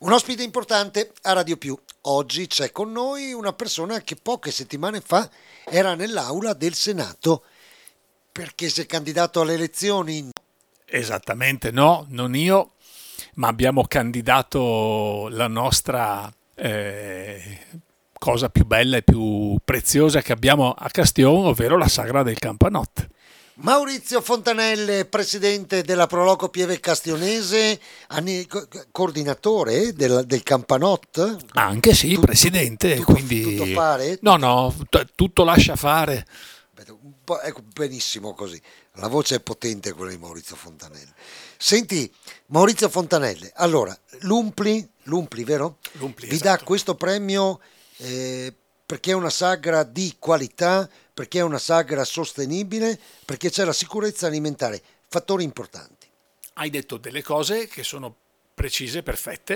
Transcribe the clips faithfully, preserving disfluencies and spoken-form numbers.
Un ospite importante a Radio Più. Oggi c'è con noi una persona che poche settimane fa era nell'aula del Senato perché si è candidato alle elezioni. Esattamente no, non io, ma abbiamo candidato la nostra eh, cosa più bella e più preziosa che abbiamo a Castione, ovvero la sagra del Campanot. Maurizio Fontanelle, presidente della Proloco Pieve Castionese, anni- co- coordinatore del, del Campanot. Anche sì, Tu- presidente, tu- tutto, quindi tutto fare? no, no, t- tutto lascia fare. Vedo un po'- ecco, benissimo così. La voce è potente quella di Maurizio Fontanelle. Senti, Maurizio Fontanelle, allora, l'Umpli, l'Umpli, vero? L'Umpli, Vi dà esatto. questo premio eh, perché è una sagra di qualità, perché è una sagra sostenibile, perché c'è la sicurezza alimentare, fattori importanti. Hai detto delle cose che sono precise, perfette.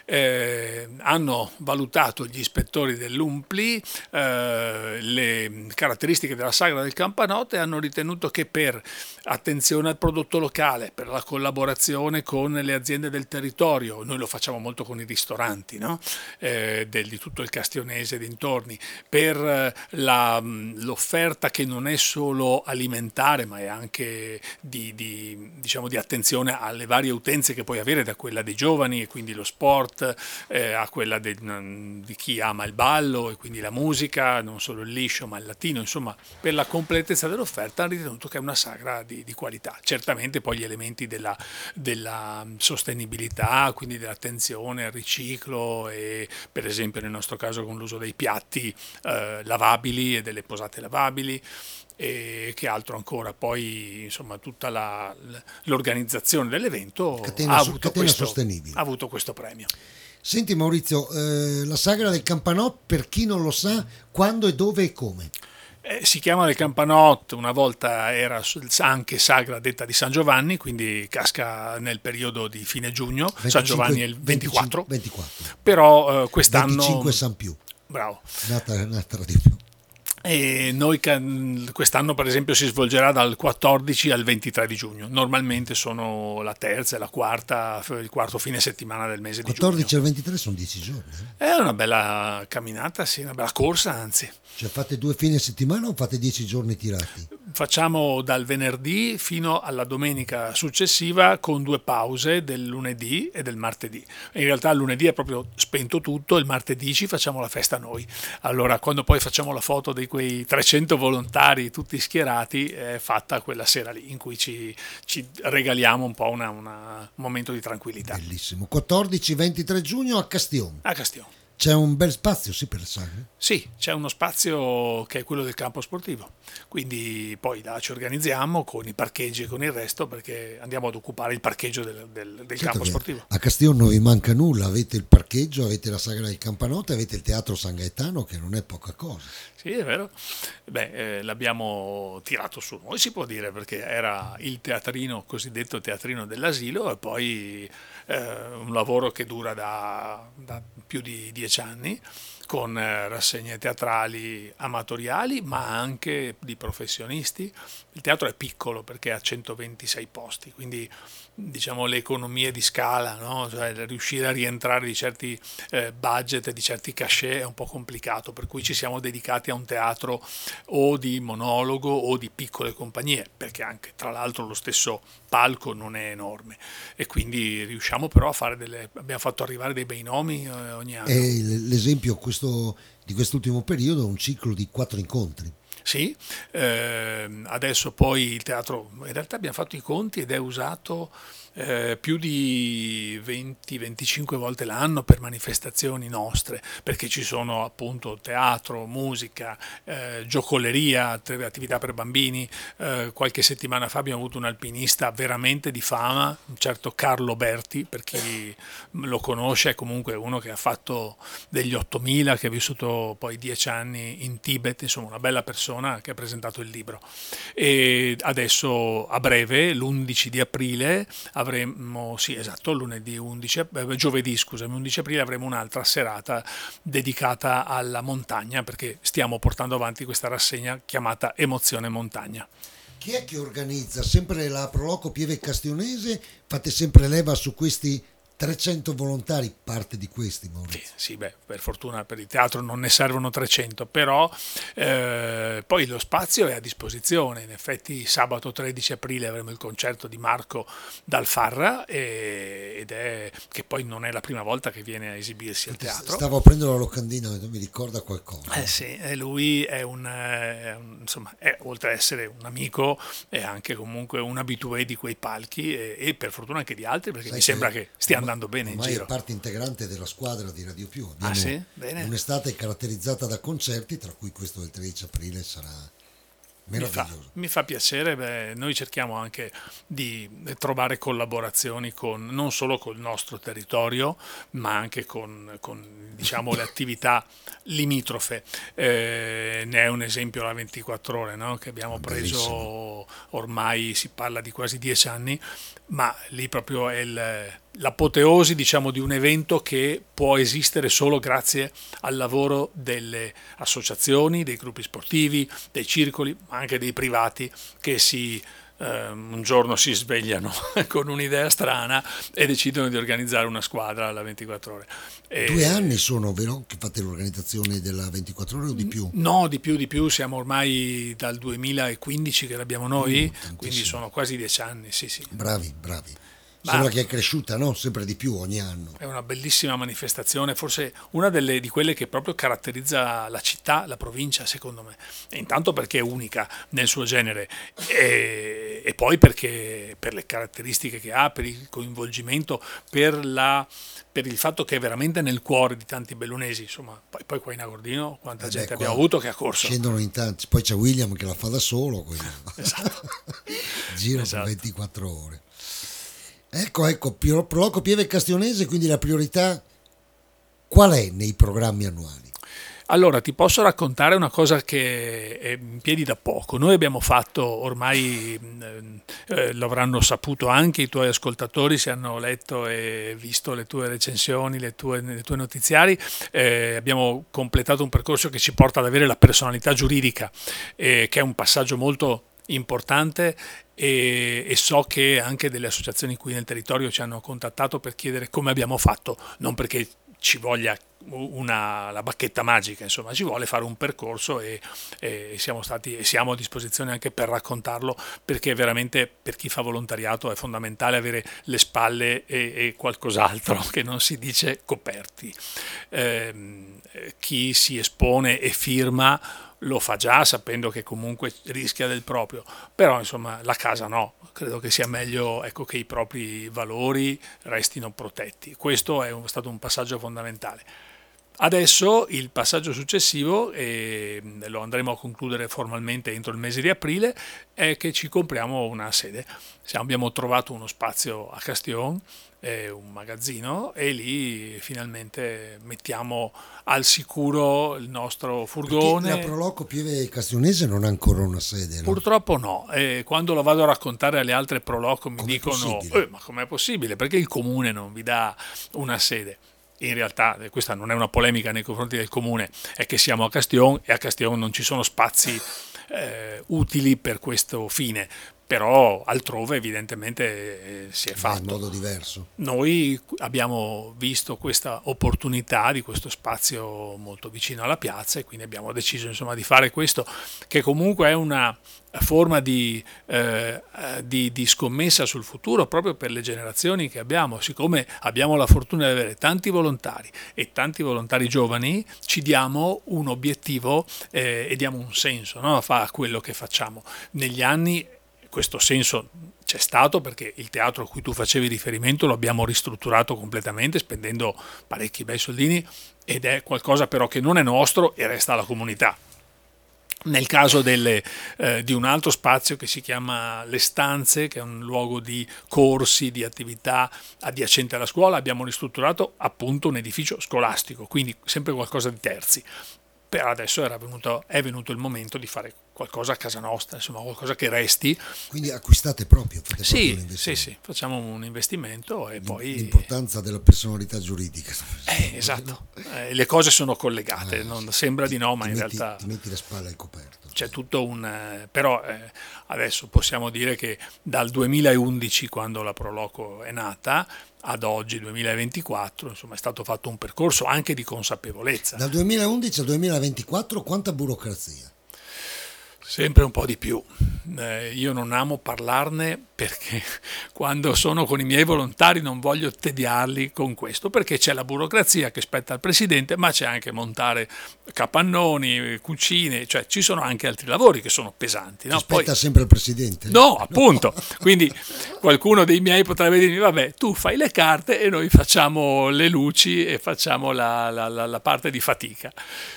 Eh, hanno valutato gli ispettori dell'Umpli eh, le caratteristiche della sagra del Campanot e hanno ritenuto che per attenzione al prodotto locale, per la collaborazione con le aziende del territorio, noi lo facciamo molto con i ristoranti, no? eh, del, di tutto il Castionese e dintorni, per eh, la, l'offerta che non è solo alimentare ma è anche di, di, diciamo, di attenzione alle varie utenze che puoi avere, da quella dei giovani e quindi lo sport, eh, a quella de, di chi ama il ballo e quindi la musica, non solo il liscio ma il latino, insomma per la completezza dell'offerta hanno ritenuto che è una sagra di, di qualità. Certamente poi gli elementi della, della sostenibilità, quindi dell'attenzione al riciclo e per esempio nel nostro caso con l'uso dei piatti eh, lavabili e delle posate lavabili, e che altro ancora, poi insomma tutta la, l'organizzazione dell'evento Catena, ha so- avuto, catena questo, sostenibile. ha avuto questo premio. Senti Maurizio, eh, la sagra del Campanot, per chi non lo sa, quando e dove e come? Eh, si chiama del Campanot, una volta era anche sagra detta di San Giovanni, quindi casca nel periodo di fine giugno, venticinque, San Giovanni è il ventiquattro, ventiquattro. però eh, quest'anno... venticinque San Più, Bravo. nata, nata di più. E noi quest'anno per esempio si svolgerà dal quattordici al ventitré di giugno, normalmente sono la terza e la quarta, il quarto fine settimana del mese di quattordici giugno. al ventitré sono dieci giorni. Eh? È una bella camminata, sì, una bella corsa anzi. Cioè fate due fine settimana o fate dieci giorni tirati? Facciamo dal venerdì fino alla domenica successiva con due pause del lunedì e del martedì. In realtà il lunedì è proprio spento tutto, il martedì ci facciamo la festa noi. Allora quando poi facciamo la foto di quei trecento volontari tutti schierati è fatta quella sera lì in cui ci, ci regaliamo un po' una, una, un momento di tranquillità. Bellissimo. quattordici ventitré giugno a Castione. A Castione. C'è un bel spazio, sì, per le sagre? Sì, c'è uno spazio che è quello del campo sportivo, quindi poi là ci organizziamo con i parcheggi e con il resto perché andiamo ad occupare il parcheggio del, del, del Certo campo che sportivo. a Castione non vi manca nulla, avete il parcheggio, avete la sagra del Campanot, avete il teatro San Gaetano che non è poca cosa. Sì, è vero. Beh, eh, l'abbiamo tirato su noi, si può dire, perché era il teatrino, cosiddetto teatrino dell'asilo, e poi eh, un lavoro che dura da, da più di dieci anni, con eh, rassegne teatrali amatoriali, ma anche di professionisti. Il teatro è piccolo perché ha centoventisei posti, quindi diciamo le economie di scala, no? Cioè, riuscire a rientrare di certi eh, budget e di certi cachet è un po' complicato, per cui ci siamo dedicati a un teatro o di monologo o di piccole compagnie, perché anche tra l'altro lo stesso palco non è enorme e quindi riusciamo però a fare delle, abbiamo fatto arrivare dei bei nomi eh, ogni anno. E l'esempio questo, di quest'ultimo periodo è un ciclo di quattro incontri. Sì, eh, adesso poi il teatro, in realtà abbiamo fatto i conti ed è usato eh, più di venti venticinque volte l'anno per manifestazioni nostre, perché ci sono appunto teatro, musica, eh, giocoleria, attività per bambini. Eh, qualche settimana fa abbiamo avuto un alpinista veramente di fama, un certo Carlo Berti, per chi lo conosce è comunque uno che ha fatto degli ottomila, che ha vissuto poi dieci anni in Tibet, insomma una bella persona che ha presentato il libro. E adesso a breve, l'undici di aprile, avremo, sì esatto, lunedì undici, eh, giovedì scusami, undici aprile avremo un'altra serata dedicata alla montagna, perché stiamo portando avanti questa rassegna chiamata Emozione Montagna. Chi è che organizza? Sempre la Proloco Pieve Castionese? Fate sempre leva su questi trecento volontari, parte di questi, Maurizio. Sì, sì, beh, per fortuna per il teatro non ne servono trecento, però eh, poi lo spazio è a disposizione. In effetti sabato tredici aprile avremo il concerto di Marco Dal Farra, e, ed è che poi non è la prima volta che viene a esibirsi al teatro. Stavo a prendere la locandina, mi ricorda qualcosa. Eh sì, e lui è un, è un- insomma, è, oltre ad essere un amico, è anche comunque un habitué di quei palchi, e, e per fortuna anche di altri, perché Sai mi sembra che che stia ormai andando bene in ormai è giro. parte integrante della squadra di Radio Più. Ah Abbiamo sì? Bene. un'estate caratterizzata da concerti, tra cui questo del tredici aprile sarà Mi fa, meraviglioso. mi fa piacere, beh, noi cerchiamo anche di trovare collaborazioni con, non solo col nostro territorio, ma anche con, con, diciamo, le attività limitrofe. Eh, ne è un esempio la ventiquattro ore, no? Che abbiamo Bellissimo. preso, ormai si parla di quasi dieci anni, ma lì proprio è il- l'apoteosi, diciamo, di un evento che può esistere solo grazie al lavoro delle associazioni, dei gruppi sportivi, dei circoli, ma anche dei privati che si ehm, un giorno si svegliano con un'idea strana e decidono di organizzare una squadra alla ventiquattro ore. Due E- anni sono, vero, che fate l'organizzazione della ventiquattro ore o di più? No, di più, di più, siamo ormai dal duemilaquindici che l'abbiamo noi, Uh, quindi tantissimo. sono quasi dieci anni, sì, sì. Bravi, bravi. Ma Sembra che è cresciuta, no? Sempre di più ogni anno. è una bellissima manifestazione, forse una delle, di quelle che proprio caratterizza la città, la provincia, secondo me. E intanto perché è unica nel suo genere, e, e poi perché per le caratteristiche che ha, per il coinvolgimento, per, la, per il fatto che è veramente nel cuore di tanti bellunesi. Insomma, poi, poi qua in Agordino quanta Eh beh, gente qua abbiamo avuto che ha corso. scendono in tanti, poi c'è William che la fa da solo, quindi Esatto. gira per Esatto. ventiquattro ore. Ecco, ecco, Pio- Proloco Pieve Castionese, quindi la priorità qual è nei programmi annuali? Allora, ti posso raccontare una cosa che è in piedi da poco. Noi abbiamo fatto, ormai mh, eh, lo avranno saputo anche i tuoi ascoltatori se hanno letto e visto le tue recensioni, le tue, le tue notiziari, eh, abbiamo completato un percorso che ci porta ad avere la personalità giuridica, eh, che è un passaggio molto importante, e, e so che anche delle associazioni qui nel territorio ci hanno contattato per chiedere come abbiamo fatto, non perché ci voglia una, la bacchetta magica, insomma, ci vuole fare un percorso, e, e siamo stati e siamo a disposizione anche per raccontarlo, perché veramente per chi fa volontariato è fondamentale avere le spalle e, e qualcos'altro che non si dice coperti. Ehm, chi si espone e firma lo fa già sapendo che comunque rischia del proprio, però insomma la casa no, credo che sia meglio, ecco, che i propri valori restino protetti. Questo è un- stato un passaggio fondamentale. Adesso il passaggio successivo, e lo andremo a concludere formalmente entro il mese di aprile, è che ci compriamo una sede. Siamo- abbiamo trovato uno spazio a Castion, eh, un magazzino, e lì finalmente mettiamo al sicuro il nostro Perché la furgone. Proloco Pieve Castionese non ha ancora una sede, no? Purtroppo no, e quando lo vado a raccontare alle altre proloco mi Com'è dicono possibile? "Eh, ma com'è possibile? Perché il comune non vi dà una sede?" In realtà eh, questa non è una polemica nei confronti del comune, è che siamo a Castion e a Castion non ci sono spazi eh, utili per questo fine, però altrove evidentemente eh, si è Va in fatto. modo diverso. Noi abbiamo visto questa opportunità di questo spazio molto vicino alla piazza, e quindi abbiamo deciso, insomma, di fare questo, che comunque è una forma di, eh, di, di scommessa sul futuro proprio per le generazioni che abbiamo. Siccome abbiamo la fortuna di avere tanti volontari e tanti volontari giovani, ci diamo un obiettivo eh, e diamo un senso, no, a quello che facciamo. Negli anni questo senso c'è stato, perché il teatro a cui tu facevi riferimento lo abbiamo ristrutturato completamente spendendo parecchi bei soldini, ed è qualcosa però che non è nostro e resta alla comunità. Nel caso delle, eh, di un altro spazio che si chiama Le Stanze, che è un luogo di corsi, di attività adiacente alla scuola, abbiamo ristrutturato appunto un edificio scolastico, quindi sempre qualcosa di terzi. Per adesso era venuto, è venuto il momento di fare qualcosa a casa nostra, insomma qualcosa che resti. Quindi acquistate proprio, fate proprio Sì, un investimento. sì, sì, facciamo un investimento e poi... L'importanza della personalità giuridica. Eh, esatto, eh, le cose sono collegate, Ah, non, sì. sembra di no, ma Ti in metti, realtà ti metti le spalle al coperto. c'è tutto un... eh, però eh, adesso possiamo dire che dal duemilaundici, quando la Proloco è nata, ad oggi, duemilaventiquattro, insomma è stato fatto un percorso anche di consapevolezza. Dal duemilaundici al duemilaventiquattro quanta burocrazia? Sempre un po' di più. Eh, io non amo parlarne perché quando sono con i miei volontari non voglio tediarli con questo, perché c'è la burocrazia che spetta al presidente, ma c'è anche montare capannoni, cucine, cioè ci sono anche altri lavori che sono pesanti. No? Spetta Poi, sempre al presidente? no, appunto. Quindi qualcuno dei miei potrebbe dirmi, vabbè, tu fai le carte e noi facciamo le luci e facciamo la, la, la, la parte di fatica.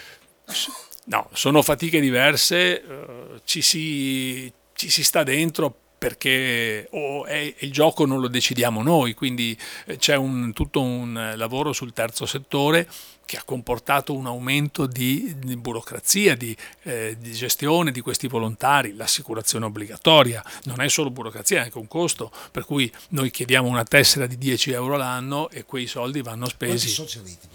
No, sono fatiche diverse, eh, ci, si, ci si sta dentro perché oh, è, il gioco non lo decidiamo noi, quindi c'è un, tutto un lavoro sul terzo settore che ha comportato un aumento di, di burocrazia, di, eh, di gestione di questi volontari, l'assicurazione obbligatoria, non è solo burocrazia, è anche un costo, per cui noi chiediamo una tessera di dieci euro l'anno e quei soldi vanno spesi. Quanti soci avete?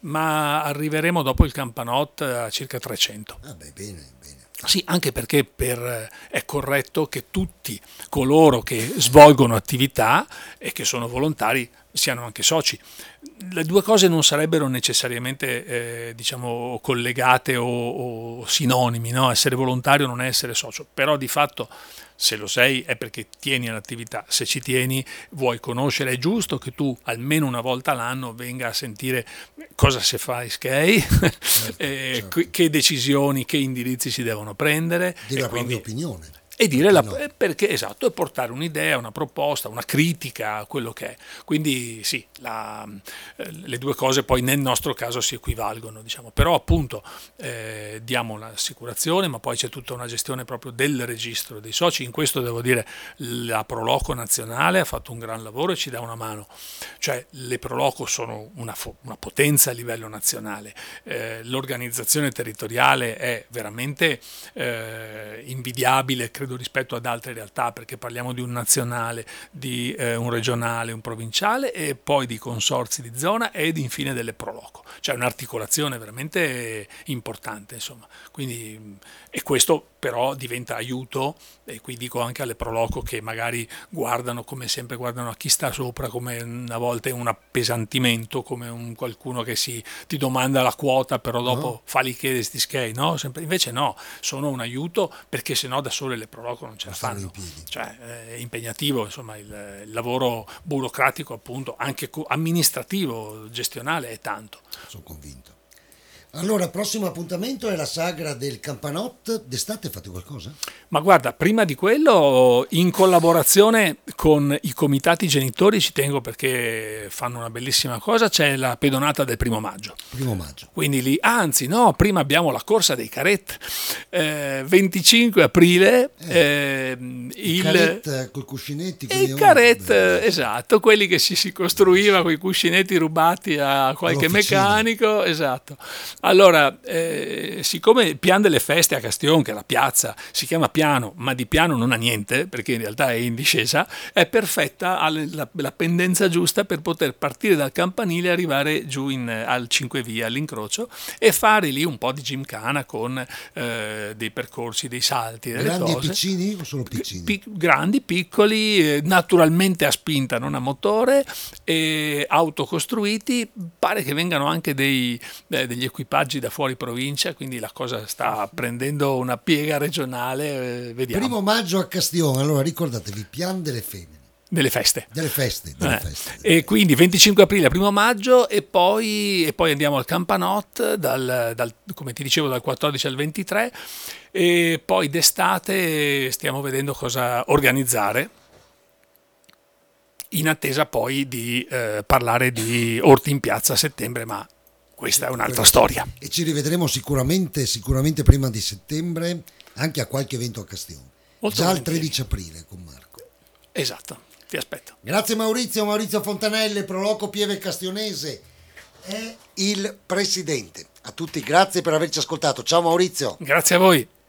Ma arriveremo dopo il Campanot a circa trecento. Ah beh, bene, bene. Sì, anche perché per, è corretto che tutti coloro che svolgono attività e che sono volontari siano anche soci. Le due cose non sarebbero necessariamente eh, diciamo collegate o, o sinonimi, no? Essere volontario non è essere socio, però di fatto se lo sei è perché tieni all'attività, se ci tieni vuoi conoscere, è giusto che tu almeno una volta all'anno venga a sentire cosa si fa a Ischei, certo, eh, certo. Che decisioni, che indirizzi si devono prendere. Dire la quindi, propria opinione. E dire la, no. perché esatto, e portare un'idea, una proposta, una critica a quello che è. Quindi sì, la, le due cose poi nel nostro caso si equivalgono, diciamo. Però appunto eh, diamo l'assicurazione, ma poi c'è tutta una gestione proprio del registro dei soci. In questo devo dire la Proloco nazionale ha fatto un gran lavoro e ci dà una mano. Cioè le Proloco sono una, una potenza a livello nazionale. Eh, l'organizzazione territoriale è veramente eh, invidiabile, credo, rispetto ad altre realtà, perché parliamo di un nazionale, di eh, un regionale, un provinciale e poi di consorzi di zona ed infine delle Proloco. Cioè un'articolazione veramente importante, insomma. Quindi, e questo però diventa aiuto, e qui dico anche alle Proloco che magari guardano come sempre guardano a chi sta sopra come una volta è un appesantimento, come un qualcuno che si ti domanda la quota però dopo no. fa li chiede sti schei, no? Sempre, invece no, sono un aiuto perché sennò da sole le Proloco non ce la fanno, cioè è impegnativo, insomma il, il lavoro burocratico appunto anche amministrativo, gestionale è tanto. Sono convinto. Allora, prossimo appuntamento è la sagra del Campanot. D'estate fate qualcosa? Ma guarda, prima di quello, in collaborazione con i comitati genitori, ci tengo perché fanno una bellissima cosa, c'è la pedonata del primo maggio. Primo maggio. Quindi lì, anzi no, prima abbiamo la corsa dei carret, eh, venticinque aprile, eh, il, il carret col cuscinetti. Il carret, esatto, quelli che si, si costruiva con i cuscinetti rubati a qualche meccanico, esatto. Allora, eh, siccome il Pian delle Feste a Castion, che è la piazza, si chiama piano, ma di piano non ha niente, perché in realtà è in discesa, è perfetta, ha la, la pendenza giusta per poter partire dal campanile e arrivare giù in, al cinque via, all'incrocio, e fare lì un po' di gymkhana con eh, dei percorsi, dei salti, delle grandi cose. E piccini o solo piccini? Pic- grandi, piccoli, eh, naturalmente a spinta, non a motore, e autocostruiti. Pare che vengano anche dei, eh, degli equipaggi da fuori provincia, quindi la cosa sta prendendo una piega regionale, eh, vediamo. Primo maggio a Castion, allora ricordatevi, Pian delle Femmine. Delle feste. Delle feste, delle eh. feste. E quindi venticinque aprile, primo maggio e poi, e poi andiamo al Campanot, dal, dal, come ti dicevo dal quattordici al ventitré, e poi d'estate stiamo vedendo cosa organizzare, in attesa poi di eh, parlare di Orti in Piazza a settembre, ma questa è un'altra storia. E ci rivedremo sicuramente, sicuramente prima di settembre, anche a qualche evento a Castion. Molto Già volentieri. il tredici aprile con Marco. Esatto, ti aspetto. Grazie Maurizio, Maurizio Fontanelle, Proloco Pieve Castionese, è il presidente. A tutti grazie per averci ascoltato. Ciao Maurizio. Grazie a voi.